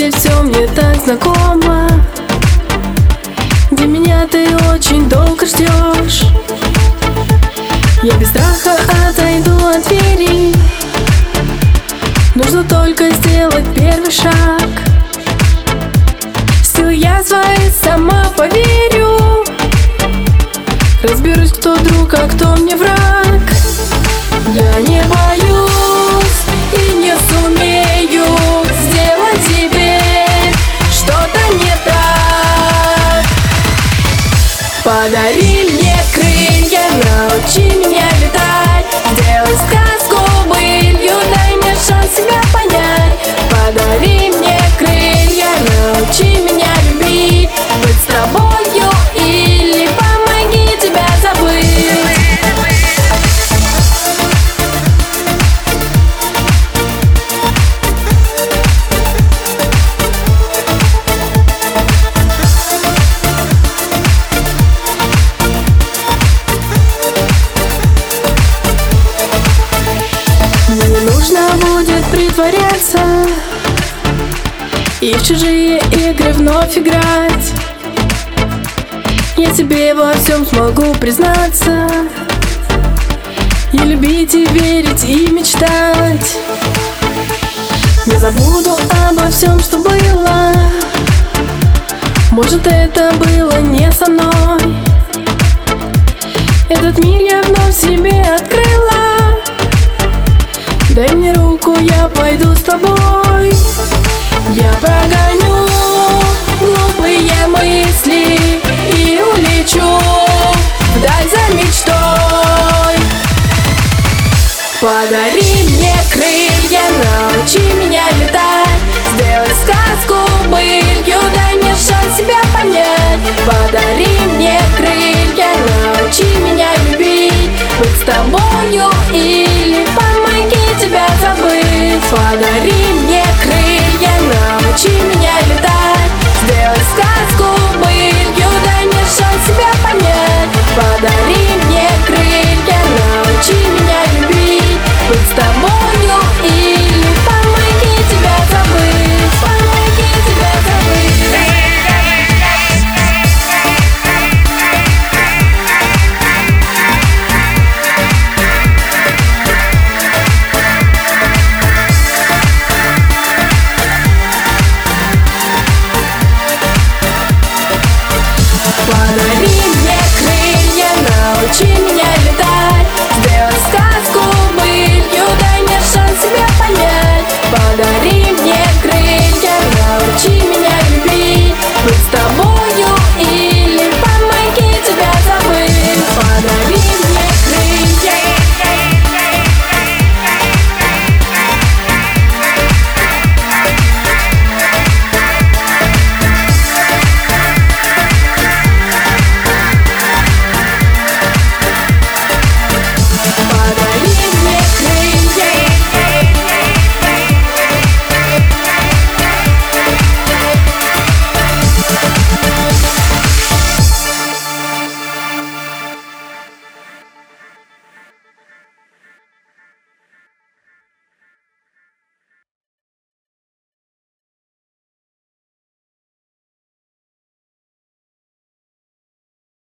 где все мне так знакомо, где меня ты очень долго ждешь. Я без страха отойду от двери, нужно только сделать первый шаг. В силы я свои сама поверю, разберусь, кто друг, а кто мне враг. Я не боюсь и не сумею сделать теперь что-то не так. Подари мне крылья, научи меня летать, сделай сказку былью, дай мне шанс себя понять. Подари мне крылья, научи меня любить, быть с тобою или помоги тебя забыть. Не нужно будет притворяться и в чужие игры вновь играть. Я тебе во всем смогу признаться, и любить, и верить, и мечтать. Не забуду обо всем, что было, может, это было не со мной. Этот мир я вновь себе открыла, дай мне руку, я пойду с тобой. Я прогоню глупые мысли и улечу вдаль за мечтой. Подари мне крылья, научи меня летать, сделай сказку былью, дай мне шанс себя понять. Подари мне крылья, научи меня любить, быть с тобою или помоги тебя забыть. Подари мне крылья, научи меня